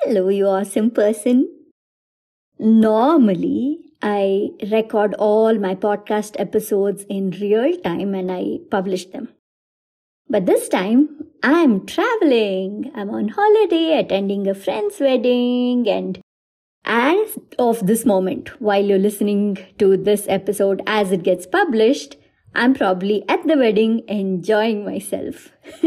Hello, you awesome person. Normally, I record all my podcast episodes in real time and I publish them. But this time, I'm traveling. I'm on holiday, attending a friend's wedding, and as of this moment, while you're listening to this episode as it gets published, I'm probably at the wedding enjoying myself.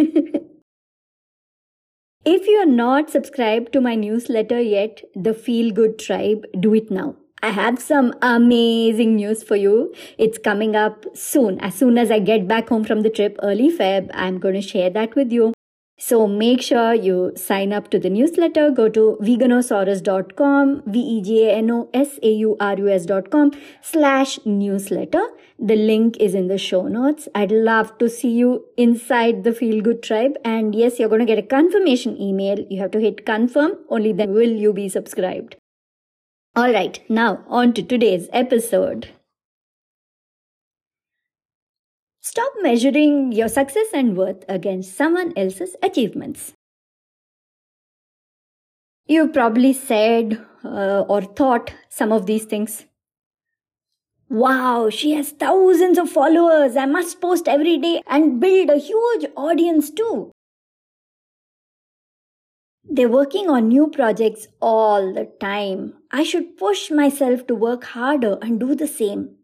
If you are not subscribed to my newsletter yet, the Feel Good Tribe, do it now. I have some amazing news for you. It's coming up soon. As soon as I get back home from the trip, early Feb, I'm going to share that with you. So make sure you sign up to the newsletter. Go to veganosaurus.com, veganosaurus.com/newsletter. The link is in the show notes. I'd love to see you inside the Feel Good Tribe. And yes, you're going to get a confirmation email. You have to hit confirm. Only then will you be subscribed. All right, now on to today's episode. Stop measuring your success and worth against someone else's achievements. You've probably said or thought some of these things. Wow, she has thousands of followers. I must post every day and build a huge audience too. They're working on new projects all the time. I should push myself to work harder and do the same.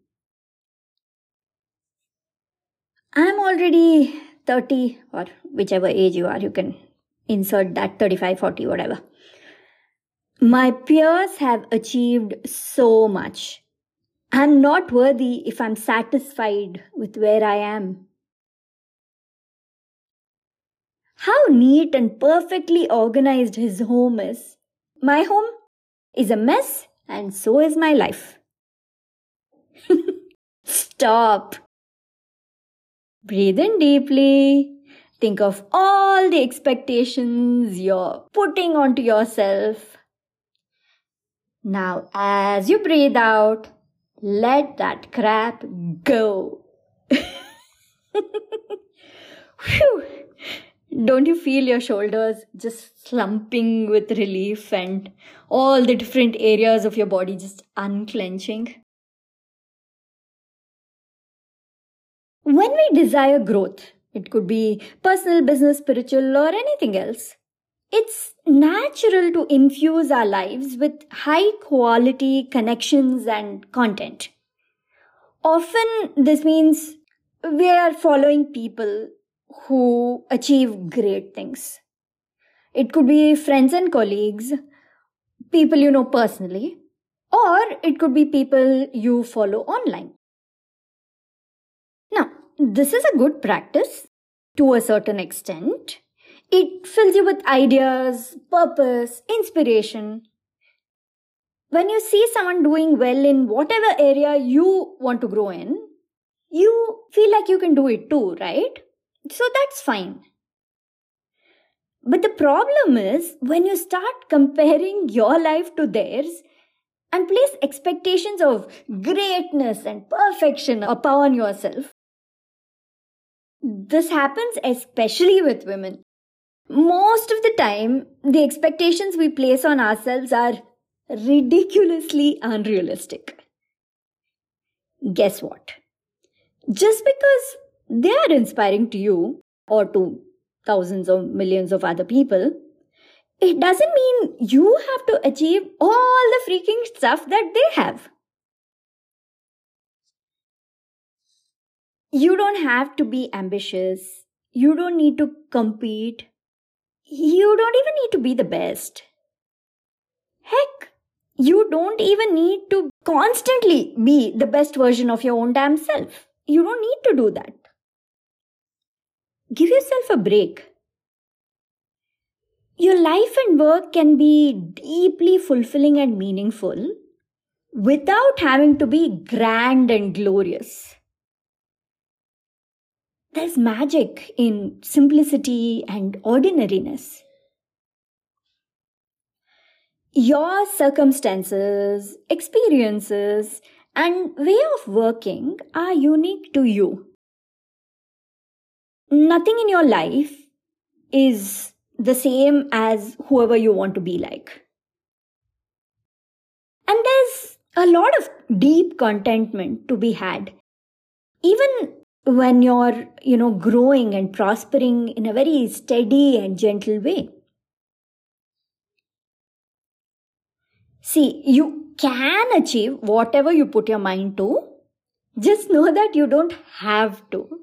I'm already 30 or whichever age you are, you can insert that 35, 40, whatever. My peers have achieved so much. I'm not worthy if I'm satisfied with where I am. How neat and perfectly organized his home is. My home is a mess and so is my life. Stop. Breathe in deeply. Think of all the expectations you're putting onto yourself. Now, as you breathe out, let that crap go. Phew. Don't you feel your shoulders just slumping with relief and all the different areas of your body just unclenching? When we desire growth, it could be personal, business, spiritual, or anything else, it's natural to infuse our lives with high quality connections and content. Often this means we are following people who achieve great things. It could be friends and colleagues, people you know personally, or it could be people you follow online. Now, this is a good practice to a certain extent. It fills you with ideas, purpose, inspiration. When you see someone doing well in whatever area you want to grow in, you feel like you can do it too, right? So that's fine. But the problem is when you start comparing your life to theirs and place expectations of greatness and perfection upon yourself. This happens especially with women. Most of the time, the expectations we place on ourselves are ridiculously unrealistic. Guess what? Just because they are inspiring to you or to thousands or millions of other people, it doesn't mean you have to achieve all the freaking stuff that they have. You don't have to be ambitious. You don't need to compete. You don't even need to be the best. Heck, you don't even need to constantly be the best version of your own damn self. You don't need to do that. Give yourself a break. Your life and work can be deeply fulfilling and meaningful without having to be grand and glorious. There's magic in simplicity and ordinariness. Your circumstances, experiences, and way of working are unique to you. Nothing in your life is the same as whoever you want to be like. And there's a lot of deep contentment to be had. Even when you're, growing and prospering in a very steady and gentle way. See, you can achieve whatever you put your mind to. Just know that you don't have to.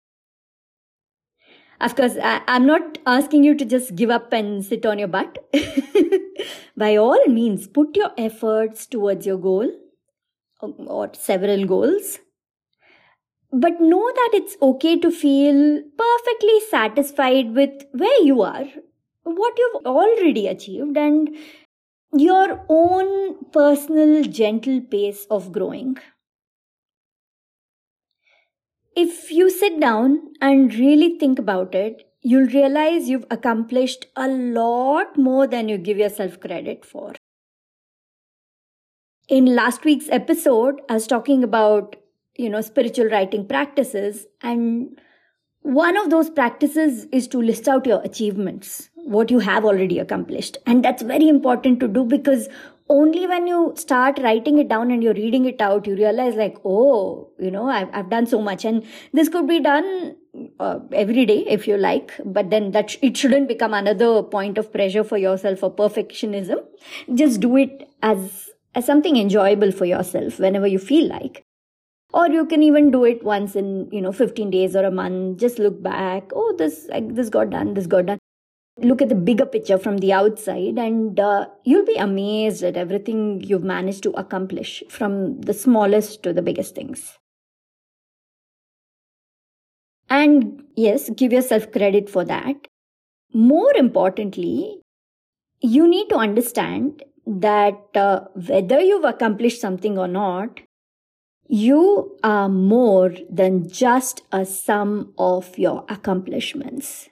Of course, I'm not asking you to just give up and sit on your butt. By all means, put your efforts towards your goal or several goals. But know that it's okay to feel perfectly satisfied with where you are, what you've already achieved, and your own personal gentle pace of growing. If you sit down and really think about it, you'll realize you've accomplished a lot more than you give yourself credit for. In last week's episode, I was talking about, spiritual writing practices, and one of those practices is to list out your achievements, what you have already accomplished. And that's very important to do, because only when you start writing it down and you're reading it out, you realize I've done so much, and this could be done every day if you like, but then it shouldn't become another point of pressure for yourself or perfectionism. Just do it as something enjoyable for yourself whenever you feel like. Or you can even do it once in, 15 days or a month. Just look back. Oh, this got done, this got done. Look at the bigger picture from the outside, and you'll be amazed at everything you've managed to accomplish, from the smallest to the biggest things. And yes, give yourself credit for that. More importantly, you need to understand that whether you've accomplished something or not, you are more than just a sum of your accomplishments.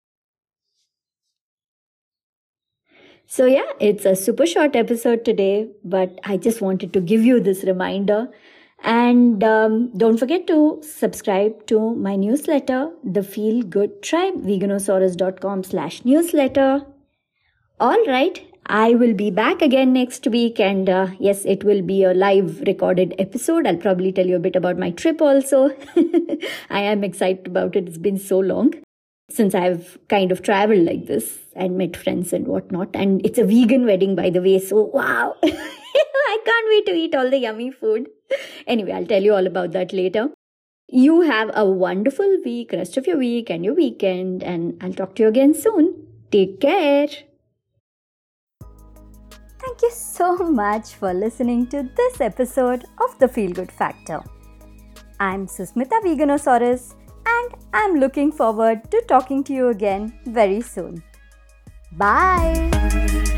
So yeah, it's a super short episode today, but I just wanted to give you this reminder. And don't forget to subscribe to my newsletter, The Feel Good Tribe, veganosaurus.com/newsletter. All right. I will be back again next week, and yes, it will be a live recorded episode. I'll probably tell you a bit about my trip also. I am excited about it. It's been so long since I've kind of traveled like this and met friends and whatnot. And it's a vegan wedding, by the way. So wow, I can't wait to eat all the yummy food. Anyway, I'll tell you all about that later. You have a wonderful week, rest of your week and your weekend, and I'll talk to you again soon. Take care. Thank you so much for listening to this episode of The Feel Good Factor. I'm Susmita Veganosaurus, and I'm looking forward to talking to you again very soon. Bye!